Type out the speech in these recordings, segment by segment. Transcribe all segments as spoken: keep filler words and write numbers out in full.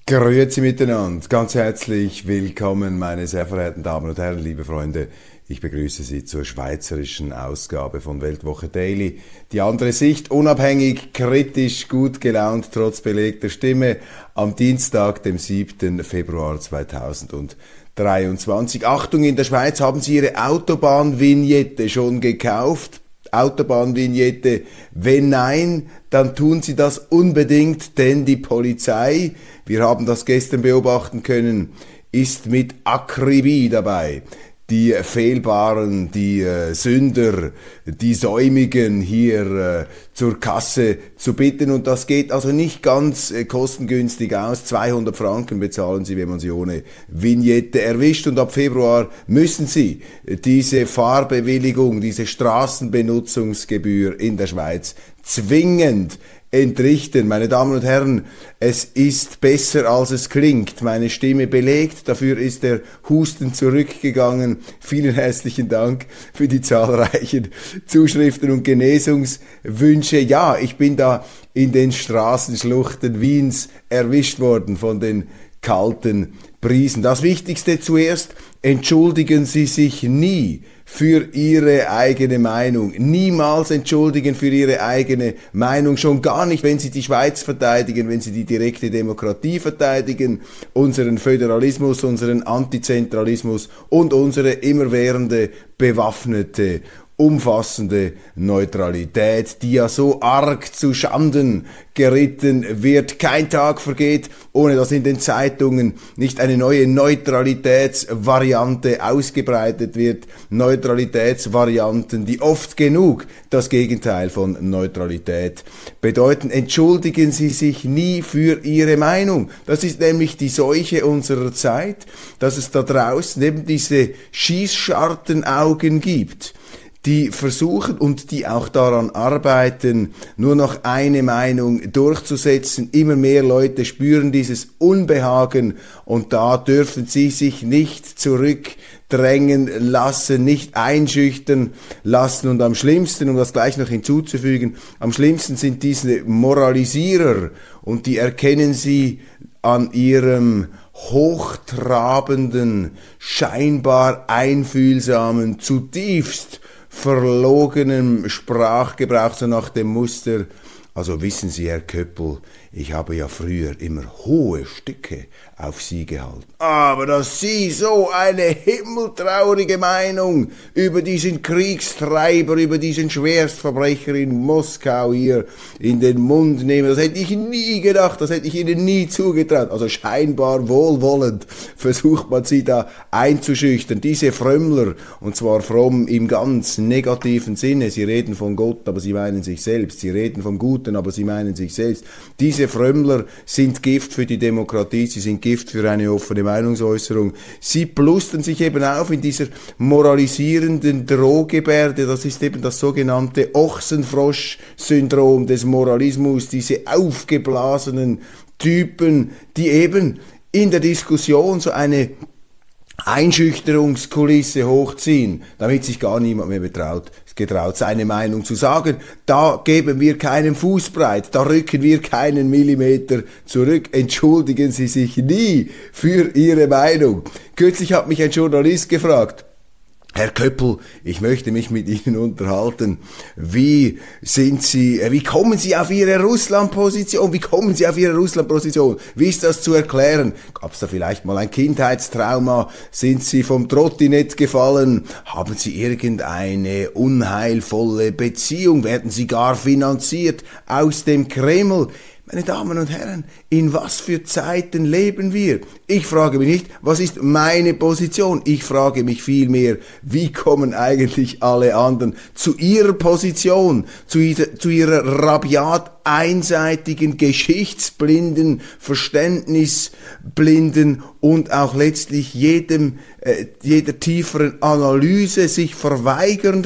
Grüezi miteinander, ganz herzlich willkommen, meine sehr verehrten Damen und Herren, liebe Freunde. Ich begrüße Sie zur schweizerischen Ausgabe von Weltwoche Daily. Die andere Sicht, unabhängig, kritisch, gut gelaunt, trotz belegter Stimme, am Dienstag, dem siebten Februar zweitausenddreiundzwanzig. Achtung, in der Schweiz haben Sie Ihre Autobahnvignette schon gekauft. Autobahnvignette, wenn nein, dann tun Sie das unbedingt, denn die Polizei, wir haben das gestern beobachten können, ist mit Akribie dabei, die Fehlbaren, die äh, Sünder, die Säumigen hier äh, zur Kasse zu bitten. Und das geht also nicht ganz äh, kostengünstig aus. zweihundert Franken bezahlen Sie, wenn man sie ohne Vignette erwischt. Und ab Februar müssen Sie diese Fahrbewilligung, diese Straßenbenutzungsgebühr in der Schweiz zwingend entrichten. Meine Damen und Herren, es ist besser, als es klingt. Meine Stimme belegt, dafür ist der Husten zurückgegangen. Vielen herzlichen Dank für die zahlreichen Zuschriften und Genesungswünsche. Ja, ich bin da in den Straßenschluchten Wiens erwischt worden von den kalten Brisen. Das Wichtigste zuerst, entschuldigen Sie sich nie für Ihre eigene Meinung. Niemals entschuldigen für Ihre eigene Meinung, schon gar nicht, wenn Sie die Schweiz verteidigen, wenn Sie die direkte Demokratie verteidigen, unseren Föderalismus, unseren Antizentralismus und unsere immerwährende bewaffnete umfassende Neutralität, die ja so arg zu Schanden geritten wird. Kein Tag vergeht, ohne dass in den Zeitungen nicht eine neue Neutralitätsvariante ausgebreitet wird. Neutralitätsvarianten, die oft genug das Gegenteil von Neutralität bedeuten. Entschuldigen Sie sich nie für Ihre Meinung. Das ist nämlich die Seuche unserer Zeit, dass es da draußen eben diese Schießschartenaugen gibt, die versuchen und die auch daran arbeiten, nur noch eine Meinung durchzusetzen. Immer mehr Leute spüren dieses Unbehagen und da dürfen sie sich nicht zurückdrängen lassen, nicht einschüchtern lassen. Und am schlimmsten, um das gleich noch hinzuzufügen, am schlimmsten sind diese Moralisierer und die erkennen Sie an ihrem hochtrabenden, scheinbar einfühlsamen, zutiefst verlogenem Sprachgebrauch, so nach dem Muster, also wissen Sie, Herr Köppel, ich habe ja früher immer hohe Stücke auf Sie gehalten. Aber dass Sie so eine himmeltraurige Meinung über diesen Kriegstreiber, über diesen Schwerstverbrecher in Moskau hier in den Mund nehmen, das hätte ich nie gedacht, das hätte ich Ihnen nie zugetraut. Also scheinbar wohlwollend versucht man Sie da einzuschüchtern. Diese Frömmler, und zwar fromm im ganz negativen Sinne, sie reden von Gott, aber sie meinen sich selbst. Sie reden vom Guten, aber sie meinen sich selbst. Diese Frömmler sind Gift für die Demokratie, sie sind Gift für eine offene Meinungsäußerung. Sie plustern sich eben auf in dieser moralisierenden Drohgebärde, das ist eben das sogenannte Ochsenfrosch-Syndrom des Moralismus, diese aufgeblasenen Typen, die eben in der Diskussion so eine Einschüchterungskulisse hochziehen, damit sich gar niemand mehr betraut, getraut, seine Meinung zu sagen. Da geben wir keinen Fuß breit, da rücken wir keinen Millimeter zurück. Entschuldigen Sie sich nie für Ihre Meinung. Kürzlich hat mich ein Journalist gefragt: Herr Köppel, ich möchte mich mit Ihnen unterhalten. Wie sind Sie, wie kommen Sie auf Ihre Russland-Position? Wie kommen Sie auf Ihre Russland-Position? Wie ist das zu erklären? Gab es da vielleicht mal ein Kindheitstrauma? Sind Sie vom Trottinett gefallen? Haben Sie irgendeine unheilvolle Beziehung? Werden Sie gar finanziert aus dem Kreml? Meine Damen und Herren, in was für Zeiten leben wir? Ich frage mich nicht, was ist meine Position? Ich frage mich vielmehr, wie kommen eigentlich alle anderen zu ihrer Position, zu ihrer, zu ihrer rabiat einseitigen, geschichtsblinden, verständnisblinden und auch letztlich jedem, äh, jeder tieferen Analyse sich verweigernden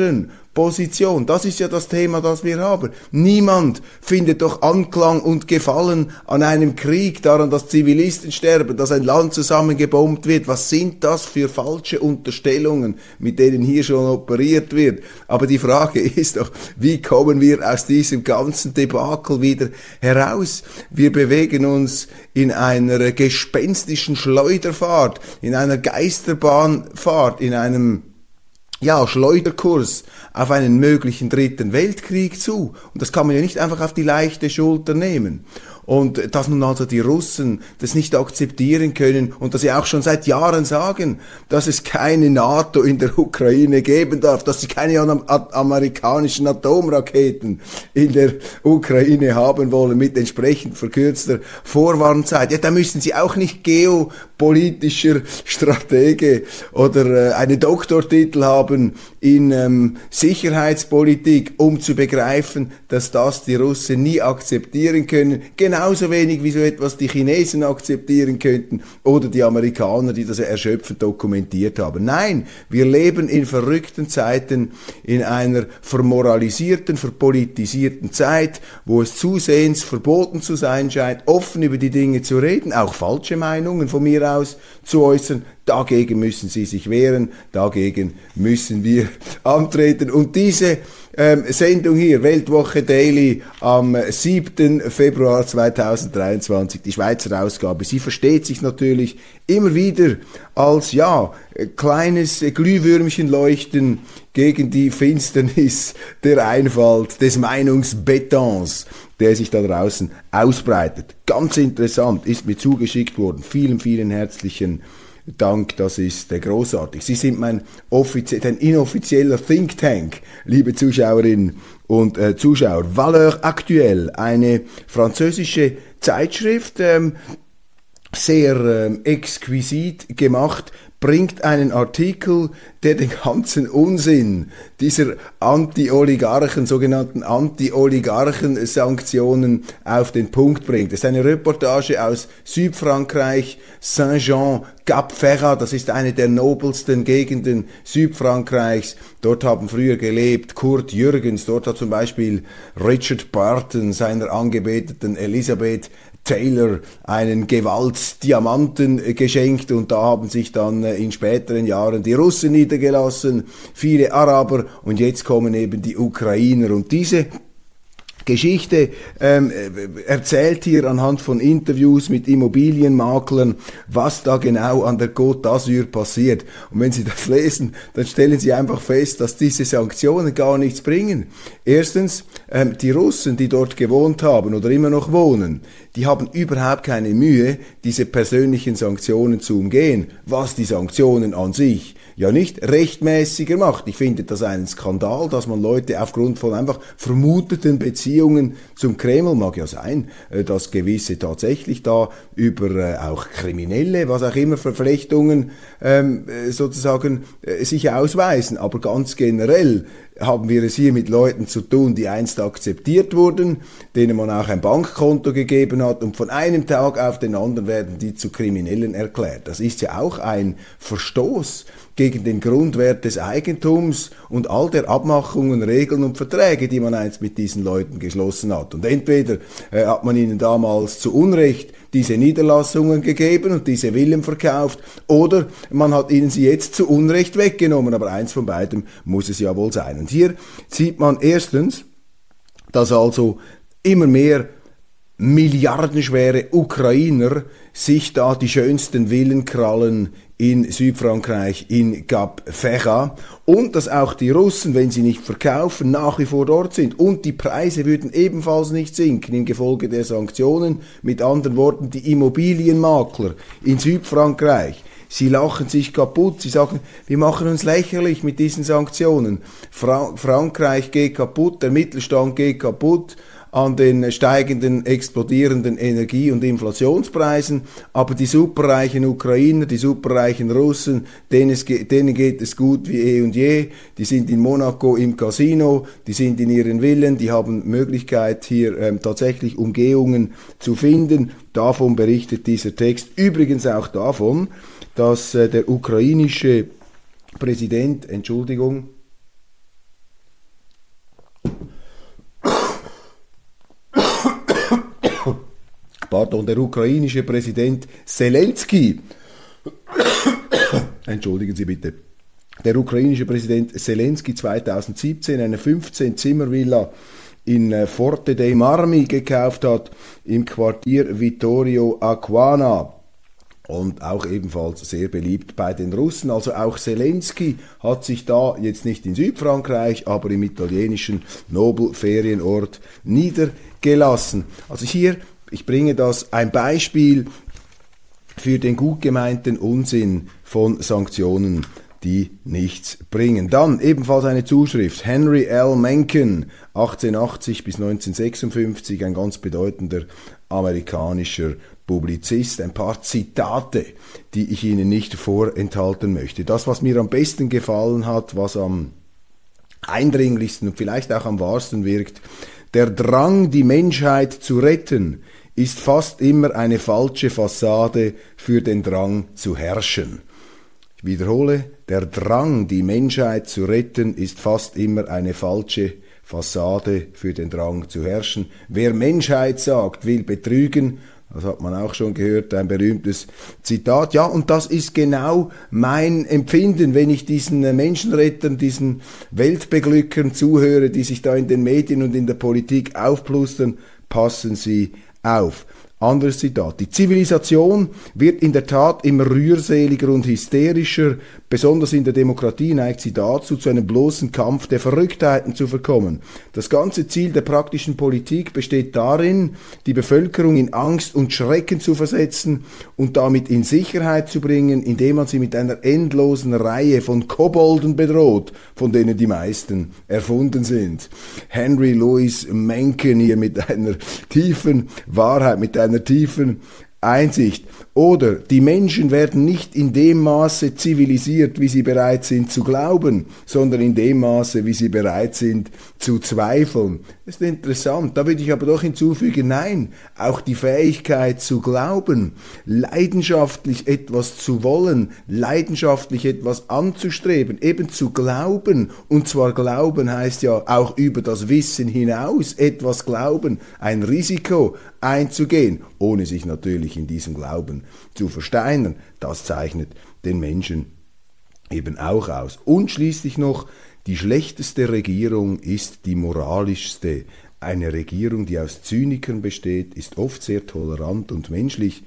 Position. Das ist ja das Thema, das wir haben. Niemand findet doch Anklang und Gefallen an einem Krieg, daran, dass Zivilisten sterben, dass ein Land zusammengebombt wird. Was sind das für falsche Unterstellungen, mit denen hier schon operiert wird? Aber die Frage ist doch, wie kommen wir aus diesem ganzen Debakel wieder heraus? Wir bewegen uns in einer gespenstischen Schleuderfahrt, in einer Geisterbahnfahrt, in einem ja, Schleuderkurs auf einen möglichen dritten Weltkrieg zu. Und das kann man ja nicht einfach auf die leichte Schulter nehmen. Und dass nun also die Russen das nicht akzeptieren können und dass sie auch schon seit Jahren sagen, dass es keine NATO in der Ukraine geben darf, dass sie keine amerikanischen Atomraketen in der Ukraine haben wollen mit entsprechend verkürzter Vorwarnzeit. Ja, da müssen sie auch nicht geopolitischer Stratege oder äh, einen Doktortitel haben in ähm, Sicherheitspolitik, um zu begreifen, dass das die Russen nie akzeptieren können. Genauso wenig wie so etwas die Chinesen akzeptieren könnten oder die Amerikaner, die das ja erschöpfend dokumentiert haben. Nein, wir leben in verrückten Zeiten, in einer vermoralisierten, verpolitisierten Zeit, wo es zusehends verboten zu sein scheint, offen über die Dinge zu reden, auch falsche Meinungen von mir aus zu äußern. Dagegen müssen sie sich wehren, dagegen müssen wir antreten. Und diese ähm, Sendung hier, Weltwoche Daily, am siebten Februar zweitausenddreiundzwanzig, die Schweizer Ausgabe, sie versteht sich natürlich immer wieder als, ja, kleines Glühwürmchen leuchten gegen die Finsternis der Einfalt, des Meinungsbetons, der sich da draußen ausbreitet. Ganz interessant, ist mir zugeschickt worden. Vielen, vielen herzlichen Dank, das ist äh, großartig. Sie sind mein offizie- ein inoffizieller Think Tank, liebe Zuschauerinnen und äh, Zuschauer. Valeurs Actuelles, eine französische Zeitschrift, ähm, sehr ähm, exquisit gemacht, bringt einen Artikel, der den ganzen Unsinn dieser Anti-Oligarchen, sogenannten Anti-Oligarchen-Sanktionen auf den Punkt bringt. Das ist eine Reportage aus Südfrankreich, Saint-Jean, Cap-Ferrat, das ist eine der nobelsten Gegenden Südfrankreichs. Dort haben früher gelebt Kurt Jürgens, dort hat zum Beispiel Richard Burton seiner angebeteten Elisabeth Taylor einen Gewaltdiamanten geschenkt und da haben sich dann in späteren Jahren die Russen niedergelassen, viele Araber und jetzt kommen eben die Ukrainer und diese Geschichte ähm, erzählt hier anhand von Interviews mit Immobilienmaklern, was da genau an der Côte d'Azur passiert. Und wenn Sie das lesen, dann stellen Sie einfach fest, dass diese Sanktionen gar nichts bringen. Erstens, ähm, die Russen, die dort gewohnt haben oder immer noch wohnen, die haben überhaupt keine Mühe, diese persönlichen Sanktionen zu umgehen, was die Sanktionen an sich ja nicht rechtmäßiger macht. Ich finde das einen Skandal, dass man Leute aufgrund von einfach vermuteten Beziehungen zum Kreml, mag ja sein, dass gewisse tatsächlich da über auch kriminelle, was auch immer, Verflechtungen ähm, sozusagen äh, sich ausweisen. Aber ganz generell haben wir es hier mit Leuten zu tun, die einst akzeptiert wurden, denen man auch ein Bankkonto gegeben hat und von einem Tag auf den anderen werden die zu Kriminellen erklärt. Das ist ja auch ein Verstoß gegen den Grundwert des Eigentums und all der Abmachungen, Regeln und Verträge, die man einst mit diesen Leuten geschlossen hat. Und entweder äh, hat man ihnen damals zu Unrecht diese Niederlassungen gegeben und diese Villen verkauft, oder man hat ihnen sie jetzt zu Unrecht weggenommen, aber eins von beidem muss es ja wohl sein. Und hier sieht man erstens, dass also immer mehr milliardenschwere Ukrainer sich da die schönsten Villen krallen in Südfrankreich, in Cap-Ferrat, und dass auch die Russen, wenn sie nicht verkaufen, nach wie vor dort sind und die Preise würden ebenfalls nicht sinken im Gefolge der Sanktionen. Mit anderen Worten, die Immobilienmakler in Südfrankreich, sie lachen sich kaputt, sie sagen, wir machen uns lächerlich mit diesen Sanktionen. Fra- Frankreich geht kaputt, der Mittelstand geht kaputt an den steigenden, explodierenden Energie- und Inflationspreisen, aber die superreichen Ukrainer, die superreichen Russen, denen, es ge- denen geht es gut wie eh und je, die sind in Monaco im Casino, die sind in ihren Villen, die haben Möglichkeit hier ähm, tatsächlich Umgehungen zu finden. Davon berichtet dieser Text, übrigens auch davon, dass äh, der ukrainische Präsident, Entschuldigung, pardon, der ukrainische Präsident Zelensky, entschuldigen Sie bitte, der ukrainische Präsident Zelensky zweitausendsiebzehn eine fünfzehn-Zimmer-Villa in Forte dei Marmi gekauft hat, im Quartier Vittorio Aquana. Und auch ebenfalls sehr beliebt bei den Russen. Also auch Zelensky hat sich da jetzt nicht in Südfrankreich, aber im italienischen Nobelferienort niedergelassen. Also hier, ich bringe das ein Beispiel für den gut gemeinten Unsinn von Sanktionen, die nichts bringen. Dann ebenfalls eine Zuschrift. Henry L. Mencken, achtzehnhundertachtzig bis neunzehnhundertsechsundfünfzig, ein ganz bedeutender amerikanischer Publizist. Ein paar Zitate, die ich Ihnen nicht vorenthalten möchte. Das, was mir am besten gefallen hat, was am eindringlichsten und vielleicht auch am wahrsten wirkt: Der Drang, die Menschheit zu retten, ist fast immer eine falsche Fassade für den Drang zu herrschen. Ich wiederhole, der Drang, die Menschheit zu retten, ist fast immer eine falsche Fassade für den Drang zu herrschen. Wer Menschheit sagt, will betrügen. Das hat man auch schon gehört, ein berühmtes Zitat. Ja, und das ist genau mein Empfinden, wenn ich diesen Menschenrettern, diesen Weltbeglückern zuhöre, die sich da in den Medien und in der Politik aufplustern. Passen Sie auf. Anderes Zitat. Die Zivilisation wird in der Tat immer rührseliger und hysterischer. Besonders in der Demokratie neigt sie dazu, zu einem bloßen Kampf der Verrücktheiten zu verkommen. Das ganze Ziel der praktischen Politik besteht darin, die Bevölkerung in Angst und Schrecken zu versetzen und damit in Sicherheit zu bringen, indem man sie mit einer endlosen Reihe von Kobolden bedroht, von denen die meisten erfunden sind. Henry Louis Mencken hier mit einer tiefen Wahrheit, mit einer einer tiefen Einsicht. Oder die Menschen werden nicht in dem Maße zivilisiert, wie sie bereit sind zu glauben, sondern in dem Maße, wie sie bereit sind zu zweifeln. Das ist interessant. Da würde ich aber doch hinzufügen, nein, auch die Fähigkeit zu glauben, leidenschaftlich etwas zu wollen, leidenschaftlich etwas anzustreben, eben zu glauben. Und zwar glauben heißt ja auch über das Wissen hinaus etwas glauben, ein Risiko einzugehen, ohne sich natürlich in diesem Glauben zu versteinern. Das zeichnet den Menschen eben auch aus. Und schließlich noch, die schlechteste Regierung ist die moralischste. Eine Regierung, die aus Zynikern besteht, ist oft sehr tolerant und menschlich.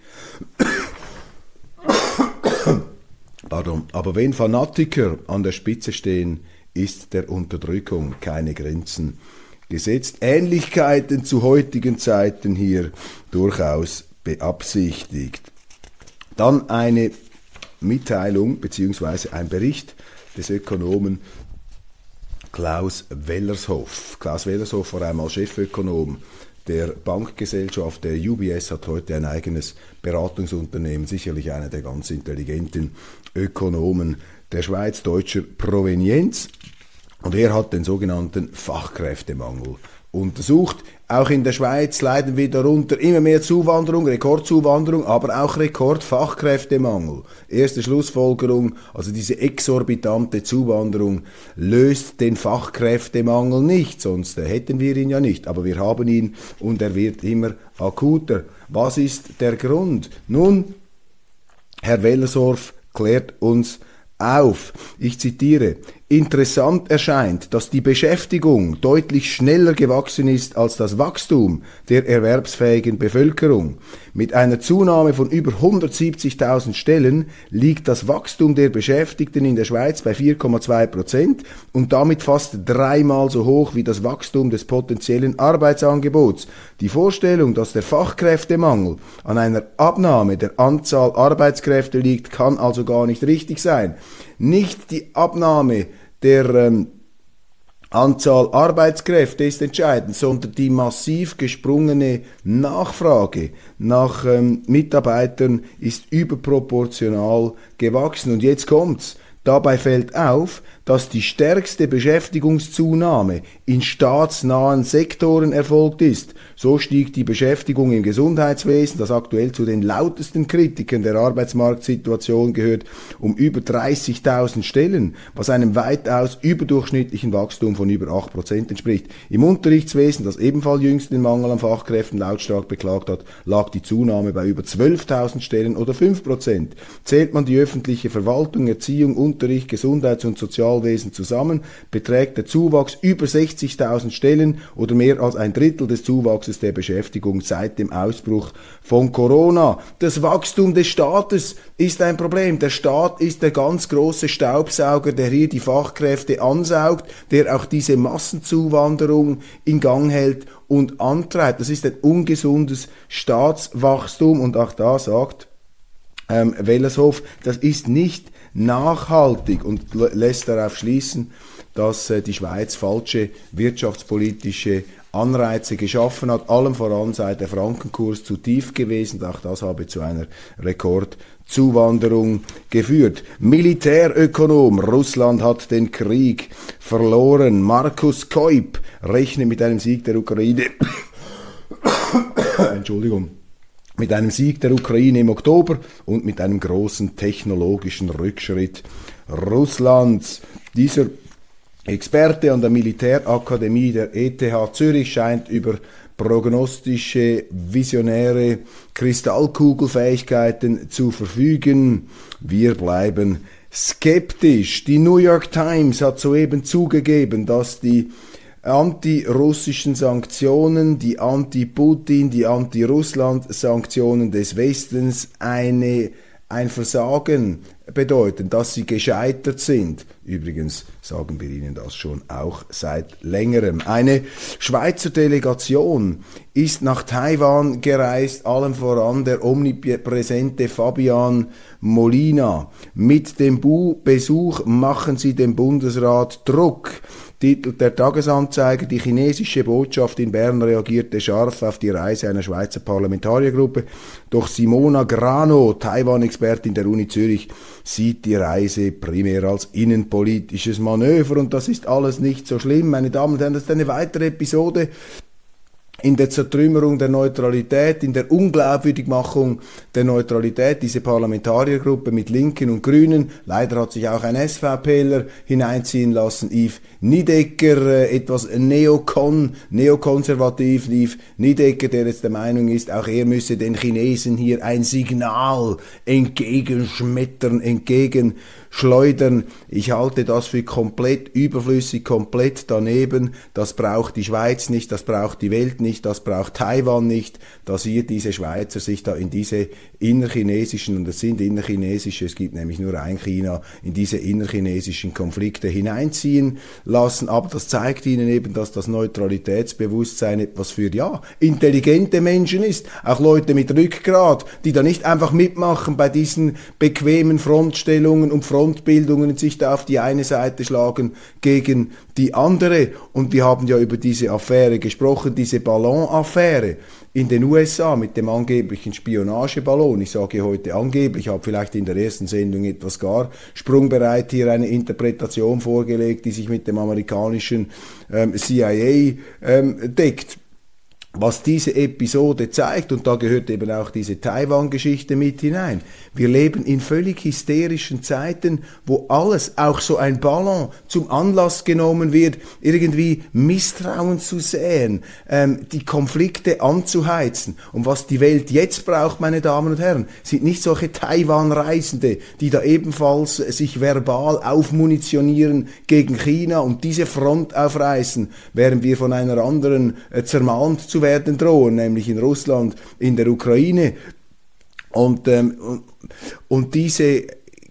Pardon. Aber wenn Fanatiker an der Spitze stehen, ist der Unterdrückung keine Grenzen gesetzt. Ähnlichkeiten zu heutigen Zeiten hier durchaus beabsichtigt. Dann eine Mitteilung bzw. ein Bericht des Ökonomen Klaus Wellershoff. Klaus Wellershoff war einmal Chefökonom der Bankgesellschaft. Der U B S hat heute ein eigenes Beratungsunternehmen, sicherlich einer der ganz intelligenten Ökonomen der Schweiz, deutscher Provenienz. Und er hat den sogenannten Fachkräftemangel untersucht. Auch in der Schweiz leiden wir darunter immer mehr Zuwanderung, Rekordzuwanderung, aber auch Rekordfachkräftemangel. Erste Schlussfolgerung, also diese exorbitante Zuwanderung löst den Fachkräftemangel nicht, sonst hätten wir ihn ja nicht. Aber wir haben ihn und er wird immer akuter. Was ist der Grund? Nun, Herr Wellershoff klärt uns auf. Ich zitiere: Interessant erscheint, dass die Beschäftigung deutlich schneller gewachsen ist als das Wachstum der erwerbsfähigen Bevölkerung. Mit einer Zunahme von über hundertsiebzigtausend Stellen liegt das Wachstum der Beschäftigten in der Schweiz bei vier Komma zwei Prozent und damit fast dreimal so hoch wie das Wachstum des potenziellen Arbeitsangebots. Die Vorstellung, dass der Fachkräftemangel an einer Abnahme der Anzahl Arbeitskräfte liegt, kann also gar nicht richtig sein. Nicht die Abnahme der ähm, Anzahl Arbeitskräfte ist entscheidend, sondern die massiv gesprungene Nachfrage nach ähm, Mitarbeitern ist überproportional gewachsen. Und jetzt kommt's. Dabei fällt auf, dass die stärkste Beschäftigungszunahme in staatsnahen Sektoren erfolgt ist. So stieg die Beschäftigung im Gesundheitswesen, das aktuell zu den lautesten Kritikern der Arbeitsmarktsituation gehört, um über dreißigtausend Stellen, was einem weitaus überdurchschnittlichen Wachstum von über acht Prozent entspricht. Im Unterrichtswesen, das ebenfalls jüngst den Mangel an Fachkräften lautstark beklagt hat, lag die Zunahme bei über zwölftausend Stellen oder fünf Prozent. Zählt man die öffentliche Verwaltung, Erziehung, Unterricht, Gesundheits- und Sozialwesen zusammen, beträgt der Zuwachs über sechzigtausend Stellen oder mehr als ein Drittel des Zuwachses der Beschäftigung seit dem Ausbruch von Corona. Das Wachstum des Staates ist ein Problem. Der Staat ist der ganz große Staubsauger, der hier die Fachkräfte ansaugt, der auch diese Massenzuwanderung in Gang hält und antreibt. Das ist ein ungesundes Staatswachstum und auch da sagt ähm, Wellershoff, das ist nicht nachhaltig und lässt darauf schließen, dass äh, die Schweiz falsche wirtschaftspolitische Anreize geschaffen hat, allem voran sei der Frankenkurs zu tief gewesen, auch das habe zu einer Rekordzuwanderung geführt. Militärökonom, Russland hat den Krieg verloren. Markus Keup rechnet mit einem Sieg der Ukraine, Entschuldigung, mit einem Sieg der Ukraine im Oktober und mit einem großen technologischen Rückschritt Russlands. Dieser Experte an der Militärakademie der E T H Zürich scheint über prognostische, visionäre Kristallkugelfähigkeiten zu verfügen. Wir bleiben skeptisch. Die New York Times hat soeben zugegeben, dass die anti-russischen Sanktionen, die anti-Putin, die anti-Russland-Sanktionen des Westens eine, ein Versagen bedeuten, dass sie gescheitert sind. Übrigens sagen wir Ihnen das schon auch seit längerem. Eine Schweizer Delegation ist nach Taiwan gereist, allen voran der omnipräsente Fabian Molina. Mit dem Besuch machen sie dem Bundesrat Druck. Titelt der Tagesanzeiger, die chinesische Botschaft in Bern reagierte scharf auf die Reise einer Schweizer Parlamentariergruppe. Doch Simona Grano, Taiwan-Expertin der Uni Zürich, sieht die Reise primär als innenpolitisches Manöver und das ist alles nicht so schlimm. Meine Damen und Herren, das ist eine weitere Episode in der Zertrümmerung der Neutralität, in der Unglaubwürdigmachung der Neutralität, diese Parlamentariergruppe mit Linken und Grünen. Leider hat sich auch ein SVPler hineinziehen lassen, Yves Niedecker, äh, etwas Neokon, neokonservativ, Yves Niedecker, der jetzt der Meinung ist, auch er müsse den Chinesen hier ein Signal entgegenschmettern, entgegenschleudern. Ich halte das für komplett überflüssig, komplett daneben. Das braucht die Schweiz nicht, das braucht die Welt nicht, das braucht Taiwan nicht, dass hier diese Schweizer sich da in diese innerchinesischen, und es sind innerchinesische, es gibt nämlich nur ein China, in diese innerchinesischen Konflikte hineinziehen lassen. Aber das zeigt ihnen eben, dass das Neutralitätsbewusstsein etwas für, ja, intelligente Menschen ist. Auch Leute mit Rückgrat, die da nicht einfach mitmachen bei diesen bequemen Frontstellungen und Frontbildungen und sich da auf die eine Seite schlagen gegen die andere. Und wir haben ja über diese Affäre gesprochen, diese Ballonaffäre in den U S A mit dem angeblichen Spionageballon. Ich sage heute angeblich, ich habe vielleicht in der ersten Sendung etwas gar sprungbereit hier eine Interpretation vorgelegt, die sich mit dem amerikanischen ähm, C I A ähm, deckt. Was diese Episode zeigt, und da gehört eben auch diese Taiwan-Geschichte mit hinein, wir leben in völlig hysterischen Zeiten, wo alles, auch so ein Ballon, zum Anlass genommen wird, irgendwie Misstrauen zu säen, ähm, die Konflikte anzuheizen. Und was die Welt jetzt braucht, meine Damen und Herren, sind nicht solche Taiwan-Reisende, die da ebenfalls sich verbal aufmunitionieren gegen China und diese Front aufreißen, während wir von einer anderen äh, zermalmt zu werden drohen, nämlich in Russland, in der Ukraine. Und, ähm, und, und diese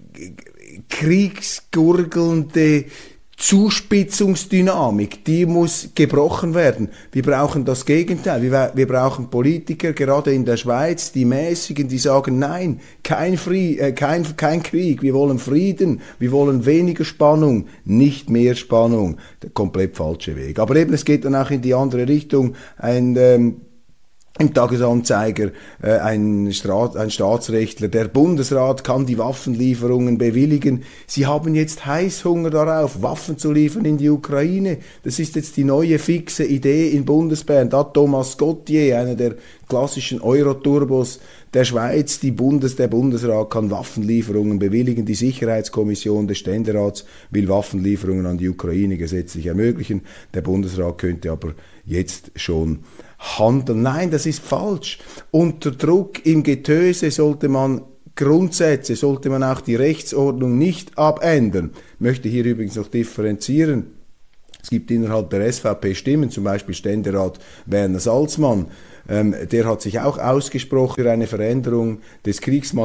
kriegsgurgelnde Zuspitzungsdynamik, die muss gebrochen werden. Wir brauchen das Gegenteil. Wir, wir brauchen Politiker, gerade in der Schweiz, die mäßigen, die sagen, nein, kein, Fried, äh, kein, kein Krieg, wir wollen Frieden, wir wollen weniger Spannung, nicht mehr Spannung. Der komplett falsche Weg. Aber eben, es geht dann auch in die andere Richtung. Ein ähm, Im Tagesanzeiger äh, ein, Staat, ein Staatsrechtler, der Bundesrat kann die Waffenlieferungen bewilligen. Sie haben jetzt Heißhunger darauf, Waffen zu liefern in die Ukraine. Das ist jetzt die neue fixe Idee in Bundesbern. Da Thomas Gauthier, einer der klassischen Euroturbos der Schweiz, die Bundes, der Bundesrat kann Waffenlieferungen bewilligen. Die Sicherheitskommission des Ständerats will Waffenlieferungen an die Ukraine gesetzlich ermöglichen. Der Bundesrat könnte aber jetzt schon handeln. Nein, das ist falsch. Unter Druck im Getöse sollte man Grundsätze, sollte man auch die Rechtsordnung nicht abändern. Ich möchte hier übrigens noch differenzieren. Es gibt innerhalb der S V P Stimmen, zum Beispiel Ständerat Werner Salzmann, ähm, der hat sich auch ausgesprochen für eine Veränderung des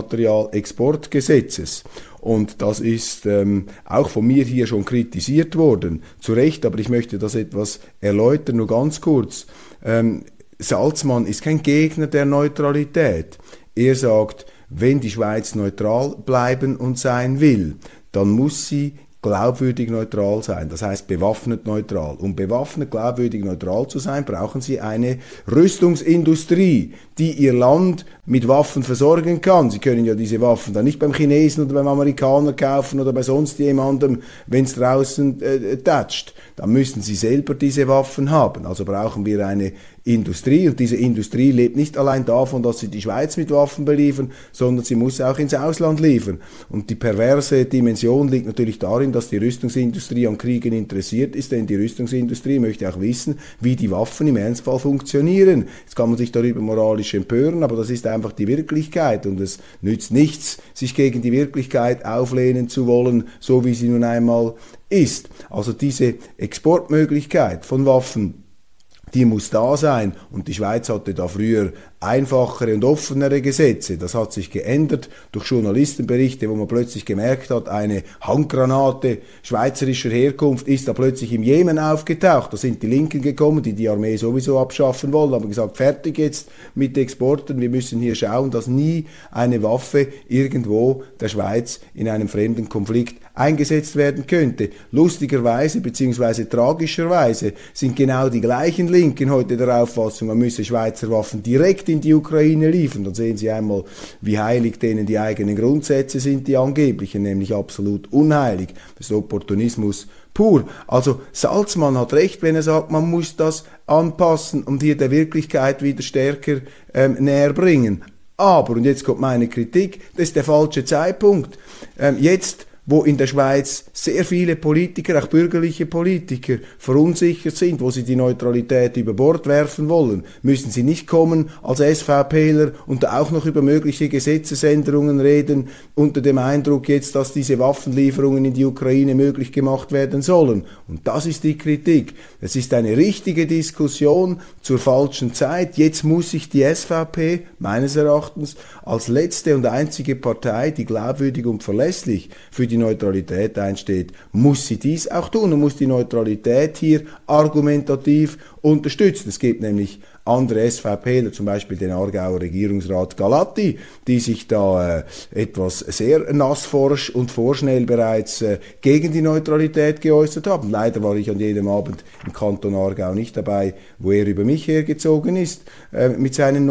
Kriegsmaterialexportgesetzes. Und das ist ähm, auch von mir hier schon kritisiert worden, zu Recht, aber ich möchte das etwas erläutern, nur ganz kurz. Ähm, Salzmann ist kein Gegner der Neutralität. Er sagt, wenn die Schweiz neutral bleiben und sein will, dann muss sie glaubwürdig neutral sein, das heißt bewaffnet neutral. Um bewaffnet glaubwürdig neutral zu sein, brauchen sie eine Rüstungsindustrie, die ihr Land mit Waffen versorgen kann. Sie können ja diese Waffen dann nicht beim Chinesen oder beim Amerikaner kaufen oder bei sonst jemandem, wenn es draußen äh, tätscht. Dann müssen sie selber diese Waffen haben. Also brauchen wir eine Industrie, und diese Industrie lebt nicht allein davon, dass sie die Schweiz mit Waffen beliefern, sondern sie muss auch ins Ausland liefern. Und die perverse Dimension liegt natürlich darin, dass die Rüstungsindustrie an Kriegen interessiert ist, denn die Rüstungsindustrie möchte auch wissen, wie die Waffen im Ernstfall funktionieren. Jetzt kann man sich darüber moralisch empören, aber das ist einfach die Wirklichkeit, und es nützt nichts, sich gegen die Wirklichkeit auflehnen zu wollen, so wie sie nun einmal ist. Also diese Exportmöglichkeit von Waffen, die muss da sein, und die Schweiz hatte da früher einfachere und offenere Gesetze. Das hat sich geändert durch Journalistenberichte, wo man plötzlich gemerkt hat, eine Handgranate schweizerischer Herkunft ist da plötzlich im Jemen aufgetaucht. Da sind die Linken gekommen, die die Armee sowieso abschaffen wollen, haben gesagt, fertig jetzt mit Exporten, wir müssen hier schauen, dass nie eine Waffe irgendwo der Schweiz in einem fremden Konflikt eingesetzt werden könnte. Lustigerweise bzw. tragischerweise sind genau die gleichen Linken heute der Auffassung, man müsse Schweizer Waffen direkt in die Ukraine liefern. Dann sehen Sie einmal, wie heilig denen die eigenen Grundsätze sind, die angeblichen, nämlich absolut unheilig. Das ist Opportunismus pur. Also Salzmann hat recht, wenn er sagt, man muss das anpassen und hier der Wirklichkeit wieder stärker ähm, näher bringen. Aber, und jetzt kommt meine Kritik, das ist der falsche Zeitpunkt. Ähm, jetzt wo in der Schweiz sehr viele Politiker, auch bürgerliche Politiker, verunsichert sind, wo sie die Neutralität über Bord werfen wollen, müssen sie nicht kommen als SVPler und auch noch über mögliche Gesetzesänderungen reden, unter dem Eindruck jetzt, dass diese Waffenlieferungen in die Ukraine möglich gemacht werden sollen. Und das ist die Kritik. Es ist eine richtige Diskussion zur falschen Zeit. Jetzt muss sich die S V P, meines Erachtens, als letzte und einzige Partei, die glaubwürdig und verlässlich für die Neutralität einsteht, muss sie dies auch tun und muss die Neutralität hier argumentativ unterstützen. Es gibt nämlich andere SVPler, zum Beispiel den Aargauer Regierungsrat Galatti, die sich da äh, etwas sehr nassforsch und vorschnell bereits äh, gegen die Neutralität geäußert haben. Leider war ich an jedem Abend im Kanton Aargau nicht dabei, wo er über mich hergezogen ist, äh, mit seinen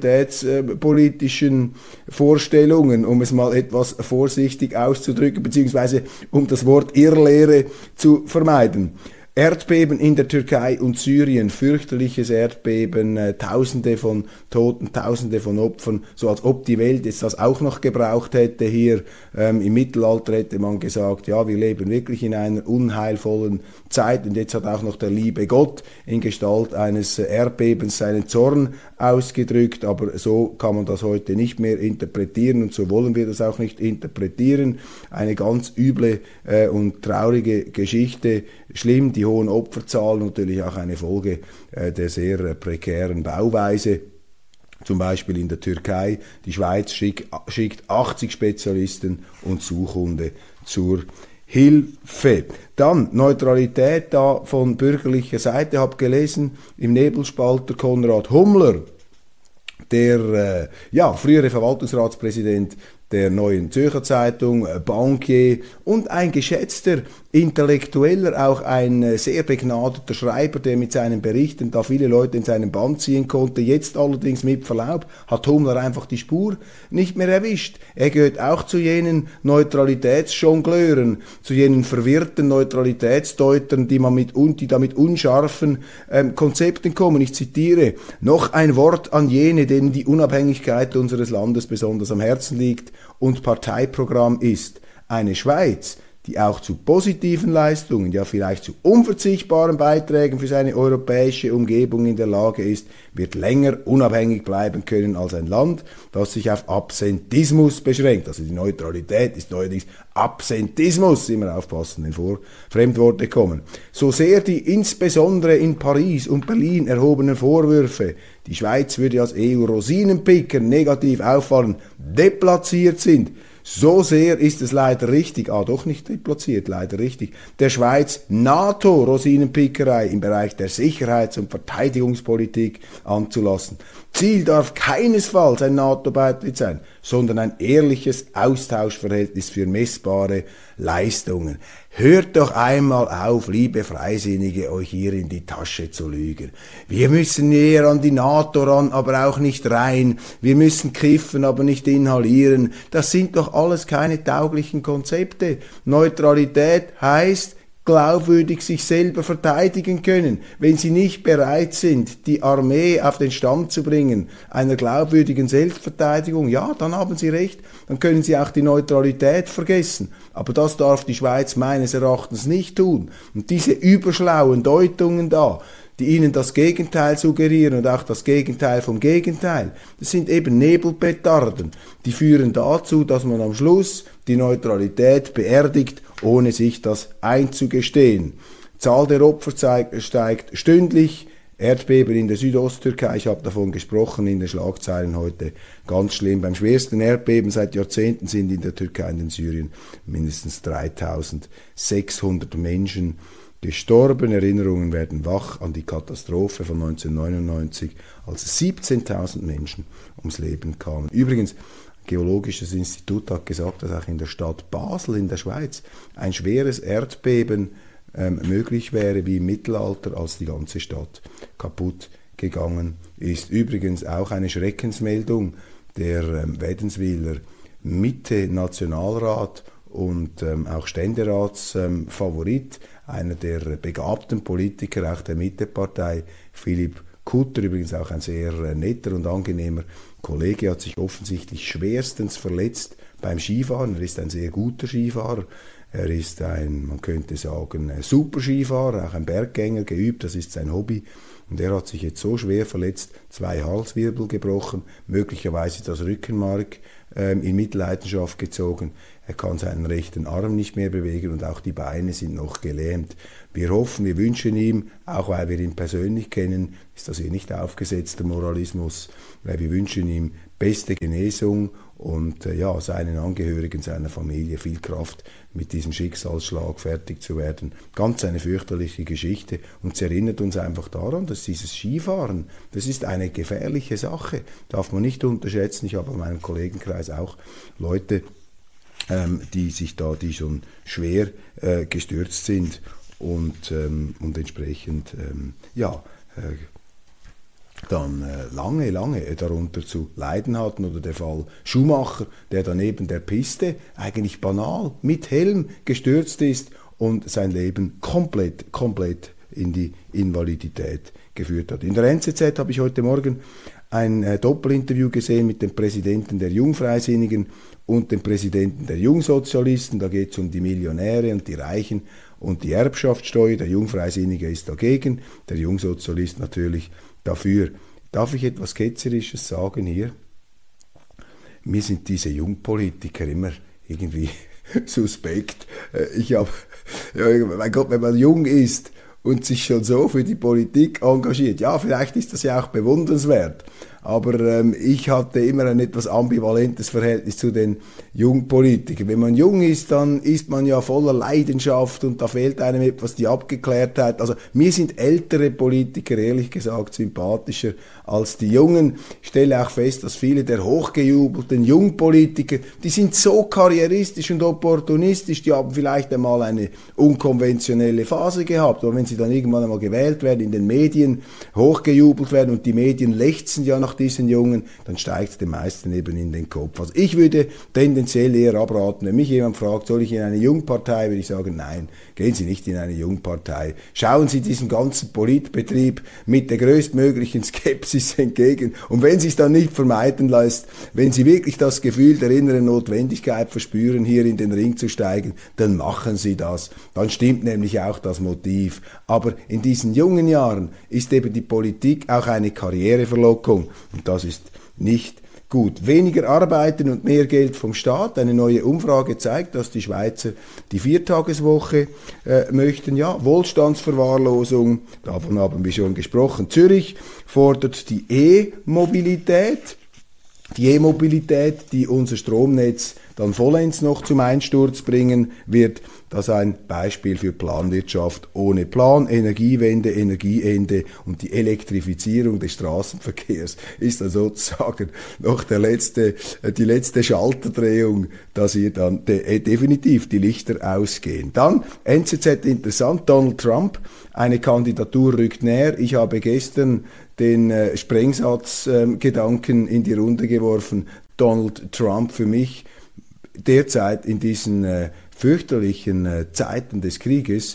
neutralitätspolitischen äh, Vorstellungen, um es mal etwas vorsichtig auszudrücken, beziehungsweise um das Wort Irrlehre zu vermeiden. Erdbeben in der Türkei und Syrien, fürchterliches Erdbeben, äh, Tausende von Toten, Tausende von Opfern, so als ob die Welt jetzt das auch noch gebraucht hätte hier. Ähm, im Mittelalter hätte man gesagt, ja, wir leben wirklich in einer unheilvollen Zeit, und jetzt hat auch noch der liebe Gott in Gestalt eines Erdbebens seinen Zorn ausgedrückt, aber so kann man das heute nicht mehr interpretieren, und so wollen wir das auch nicht interpretieren. Eine ganz üble äh, und traurige Geschichte, schlimm, die hohen Opferzahlen, natürlich auch eine Folge äh, der sehr äh, prekären Bauweise. Zum Beispiel in der Türkei, die Schweiz schick, schickt achtzig Spezialisten und Suchhunde zur Hilfe. Dann Neutralität da von bürgerlicher Seite, habe gelesen im Nebelspalter Konrad Hummler, der äh, ja, frühere Verwaltungsratspräsident der Neuen Zürcher Zeitung, Bankier und ein geschätzter Intellektueller, auch ein sehr begnadeter Schreiber, der mit seinen Berichten da viele Leute in seinen Bann ziehen konnte. Jetzt allerdings mit Verlaub hat Hummler einfach die Spur nicht mehr erwischt. Er gehört auch zu jenen Neutralitätsjongleuren, zu jenen verwirrten Neutralitätsdeutern, die man mit die da mit unscharfen ähm, Konzepten kommen. Ich zitiere: Noch ein Wort an jene, denen die Unabhängigkeit unseres Landes besonders am Herzen liegt und Parteiprogramm ist. Eine Schweiz, die auch zu positiven Leistungen, ja vielleicht zu unverzichtbaren Beiträgen für seine europäische Umgebung in der Lage ist, wird länger unabhängig bleiben können als ein Land, das sich auf Absentismus beschränkt. Also die Neutralität ist neuerdings Absentismus, immer aufpassen, wenn vor Fremdworte kommen. So sehr die insbesondere in Paris und Berlin erhobenen Vorwürfe, die Schweiz würde als E U-Rosinenpicker negativ auffallen, deplatziert sind, so sehr ist es leider richtig, ah doch nicht deplatziert, leider richtig, der Schweiz NATO-Rosinenpickerei im Bereich der Sicherheits- und Verteidigungspolitik anzulassen. Ziel darf keinesfalls ein NATO-Beitritt sein, sondern ein ehrliches Austauschverhältnis für messbare Leistungen. Hört doch einmal auf, liebe Freisinnige, euch hier in die Tasche zu lügen. Wir müssen näher an die NATO ran, aber auch nicht rein. Wir müssen kiffen, aber nicht inhalieren. Das sind doch alles keine tauglichen Konzepte. Neutralität heißt, glaubwürdig sich selber verteidigen können. Wenn sie nicht bereit sind, die Armee auf den Stand zu bringen, einer glaubwürdigen Selbstverteidigung, ja, dann haben sie recht, dann können sie auch die Neutralität vergessen. Aber das darf die Schweiz meines Erachtens nicht tun. Und diese überschlauen Deutungen da, die ihnen das Gegenteil suggerieren und auch das Gegenteil vom Gegenteil, das sind eben Nebelpetarden. Die führen dazu, dass man am Schluss die Neutralität beerdigt, ohne sich das einzugestehen. Zahl der Opfer steigt stündlich. Erdbeben in der Südosttürkei, ich habe davon gesprochen in den Schlagzeilen heute, ganz schlimm. Beim schwersten Erdbeben seit Jahrzehnten sind in der Türkei und in Syrien mindestens dreitausendsechshundert Menschen gestorben. Erinnerungen werden wach an die Katastrophe von neunzehnhundertneunundneunzig, als siebzehntausend Menschen ums Leben kamen. Übrigens, Geologisches Institut hat gesagt, dass auch in der Stadt Basel in der Schweiz ein schweres Erdbeben ähm, möglich wäre wie im Mittelalter, als die ganze Stadt kaputt gegangen ist. Übrigens auch eine Schreckensmeldung, der ähm, Wädenswiler Mitte-Nationalrat und ähm, auch Ständeratsfavorit, ähm, einer der begabten Politiker, auch der Mitte-Partei, Philipp Kutter, übrigens auch ein sehr äh, netter und angenehmer Kollege, hat sich offensichtlich schwerstens verletzt beim Skifahren. Er ist ein sehr guter Skifahrer. Er ist ein, man könnte sagen, super Skifahrer, auch ein Berggänger, geübt, das ist sein Hobby. Und er hat sich jetzt so schwer verletzt, zwei Halswirbel gebrochen, möglicherweise das Rückenmark ähm, in Mitleidenschaft gezogen. Er kann seinen rechten Arm nicht mehr bewegen und auch die Beine sind noch gelähmt. Wir hoffen, wir wünschen ihm, auch weil wir ihn persönlich kennen, ist das hier nicht aufgesetzter Moralismus, weil wir wünschen ihm beste Genesung und äh, ja, seinen Angehörigen, seiner Familie viel Kraft, mit diesem Schicksalsschlag fertig zu werden. Ganz eine fürchterliche Geschichte und es erinnert uns einfach daran, dass dieses Skifahren, das ist eine gefährliche Sache, darf man nicht unterschätzen. Ich habe in meinem Kollegenkreis auch Leute, ähm, die sich da, die schon schwer äh, gestürzt sind und, ähm, und entsprechend, ähm, ja, äh, dann äh, lange, lange darunter zu leiden hatten. Oder der Fall Schumacher, der dann neben der Piste eigentlich banal mit Helm gestürzt ist und sein Leben komplett, komplett in die Invalidität geführt hat. In der N Z Z habe ich heute Morgen ein äh, Doppelinterview gesehen mit dem Präsidenten der Jungfreisinnigen und dem Präsidenten der Jungsozialisten. Da geht es um die Millionäre und die Reichen und die Erbschaftssteuer. Der Jungfreisinnige ist dagegen, der Jungsozialist natürlich dafür. Darf ich etwas Ketzerisches sagen hier? Mir sind diese Jungpolitiker immer irgendwie suspekt. Ich habe, ja, mein Gott, wenn man jung ist und sich schon so für die Politik engagiert, ja, vielleicht ist das ja auch bewundernswert. aber ähm, ich hatte immer ein etwas ambivalentes Verhältnis zu den Jungpolitikern. Wenn man jung ist, dann ist man ja voller Leidenschaft und da fehlt einem etwas die Abgeklärtheit. Also mir sind ältere Politiker ehrlich gesagt sympathischer als die Jungen. Ich stelle auch fest, dass viele der hochgejubelten Jungpolitiker, die sind so karrieristisch und opportunistisch, die haben vielleicht einmal eine unkonventionelle Phase gehabt, aber wenn sie dann irgendwann einmal gewählt werden, in den Medien hochgejubelt werden und die Medien lechzen ja nach diesen Jungen, dann steigt es den meisten eben in den Kopf. Also ich würde tendenziell eher abraten, wenn mich jemand fragt, soll ich in eine Jungpartei, würde ich sagen, nein, gehen Sie nicht in eine Jungpartei. Schauen Sie diesem ganzen Politbetrieb mit der größtmöglichen Skepsis entgegen. Und wenn Sie es dann nicht vermeiden lässt, wenn Sie wirklich das Gefühl der inneren Notwendigkeit verspüren, hier in den Ring zu steigen, dann machen Sie das. Dann stimmt nämlich auch das Motiv. Aber in diesen jungen Jahren ist eben die Politik auch eine Karriereverlockung. Und das ist nicht gut. Weniger arbeiten und mehr Geld vom Staat. Eine neue Umfrage zeigt, dass die Schweizer die Viertageswoche äh, möchten. Ja, Wohlstandsverwahrlosung, davon haben wir schon gesprochen. Zürich fordert die E-Mobilität. Die E-Mobilität, die unser Stromnetz dann vollends noch zum Einsturz bringen wird, das ist ein Beispiel für Planwirtschaft ohne Plan. Energiewende, Energieende und die Elektrifizierung des Straßenverkehrs ist dann sozusagen noch der letzte, die letzte Schalterdrehung, dass hier dann de- definitiv die Lichter ausgehen. Dann N Z Z interessant, Donald Trump, eine Kandidatur rückt näher. Ich habe gestern den äh, Sprengsatzgedanken äh, in die Runde geworfen. Donald Trump für mich derzeit in diesen äh, fürchterlichen äh, Zeiten des Krieges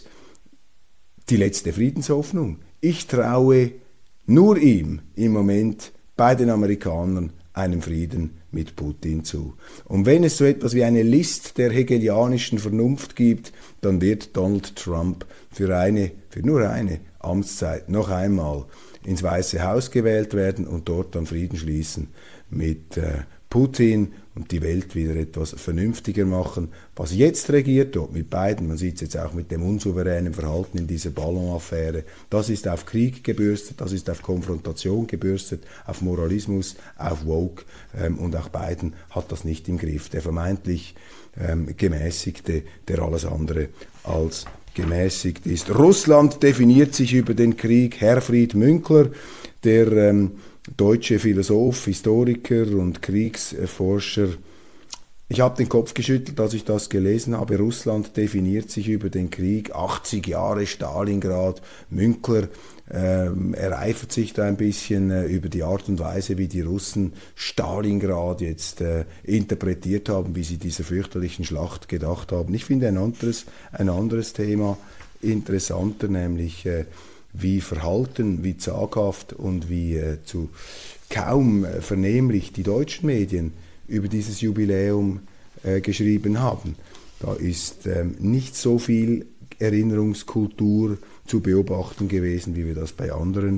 die letzte Friedenshoffnung. Ich traue nur ihm im Moment bei den Amerikanern einen Frieden mit Putin zu. Und wenn es so etwas wie eine List der hegelianischen Vernunft gibt, dann wird Donald Trump für eine, für nur eine Amtszeit noch einmal ins Weiße Haus gewählt werden und dort dann Frieden schließen mit äh, Putin und die Welt wieder etwas vernünftiger machen. Was jetzt regiert, dort mit beiden, man sieht es jetzt auch mit dem unsouveränen Verhalten in dieser Ballonaffäre, das ist auf Krieg gebürstet, das ist auf Konfrontation gebürstet, auf Moralismus, auf Woke, ähm, und auch Biden hat das nicht im Griff. Der vermeintlich ähm, Gemäßigte, der alles andere als gemäßigt ist. Russland definiert sich über den Krieg. Herfried Münkler, der ähm, deutsche Philosoph, Historiker und Kriegsforscher, ich habe den Kopf geschüttelt, als ich das gelesen habe. Russland definiert sich über den Krieg, achtzig Jahre Stalingrad. Münkler ähm, ereifert sich da ein bisschen äh, über die Art und Weise, wie die Russen Stalingrad jetzt äh, interpretiert haben, wie sie dieser fürchterlichen Schlacht gedacht haben. Ich finde ein anderes, ein anderes Thema interessanter, nämlich äh, wie verhalten, wie zaghaft und wie äh, zu kaum äh, vernehmlich die deutschen Medien über dieses Jubiläum äh, geschrieben haben. Da ist ähm, nicht so viel Erinnerungskultur zu beobachten gewesen, wie wir das bei anderen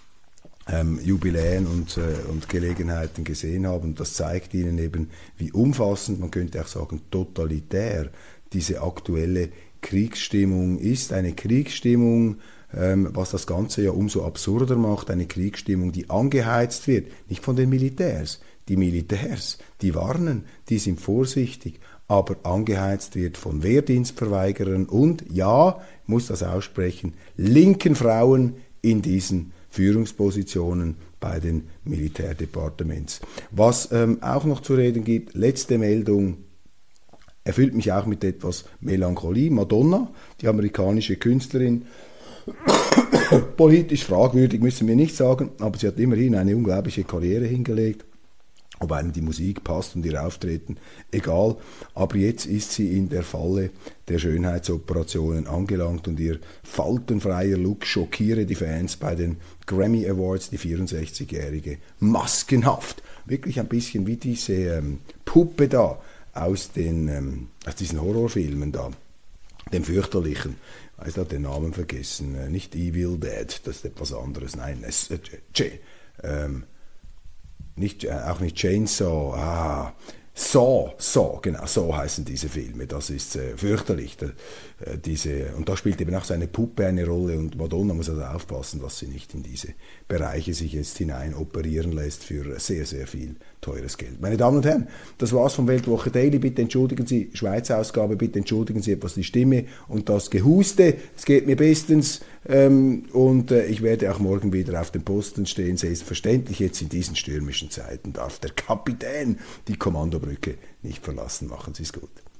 ähm, Jubiläen und, äh, und Gelegenheiten gesehen haben. Das zeigt ihnen eben, wie umfassend, man könnte auch sagen totalitär, diese aktuelle Kriegsstimmung ist. Eine Kriegsstimmung, ähm, was das Ganze ja umso absurder macht, eine Kriegsstimmung, die angeheizt wird, nicht von den Militärs. Die Militärs, die warnen, die sind vorsichtig, aber angeheizt wird von Wehrdienstverweigerern und, ja, ich muss das aussprechen, linken Frauen in diesen Führungspositionen bei den Militärdepartements. Was ähm, auch noch zu reden gibt, letzte Meldung, erfüllt mich auch mit etwas Melancholie. Madonna, die amerikanische Künstlerin, politisch fragwürdig, müssen wir nicht sagen, aber sie hat immerhin eine unglaubliche Karriere hingelegt. Ob einem die Musik passt und ihr Auftreten, egal. Aber jetzt ist sie in der Falle der Schönheitsoperationen angelangt und ihr faltenfreier Look schockiere die Fans bei den Grammy Awards, die vierundsechzigjährige. Maskenhaft. Wirklich ein bisschen wie diese ähm, Puppe da aus, den, ähm, aus diesen Horrorfilmen da. Dem fürchterlichen. Ich weiß da den Namen vergessen. Äh, nicht Evil Dead, das ist etwas anderes. Nein, es, äh, ähm, Nicht, auch nicht Chainsaw, ah, Saw, Saw, genau, Saw heißen diese Filme. Das ist äh, fürchterlich. Da, äh, diese, und da spielt eben auch seine Puppe eine Rolle und Madonna muss also aufpassen, dass sie nicht in diese Bereiche sich jetzt hinein operieren lässt für sehr, sehr viel teures Geld. Meine Damen und Herren, das war's vom Weltwoche Daily. Bitte entschuldigen Sie, Schweizer Ausgabe, bitte entschuldigen Sie etwas die Stimme und das Gehuste. Es geht mir bestens ähm, und äh, ich werde auch morgen wieder auf dem Posten stehen. Selbstverständlich jetzt in diesen stürmischen Zeiten darf der Kapitän die Kommandobrücke nicht verlassen. Machen Sie es gut.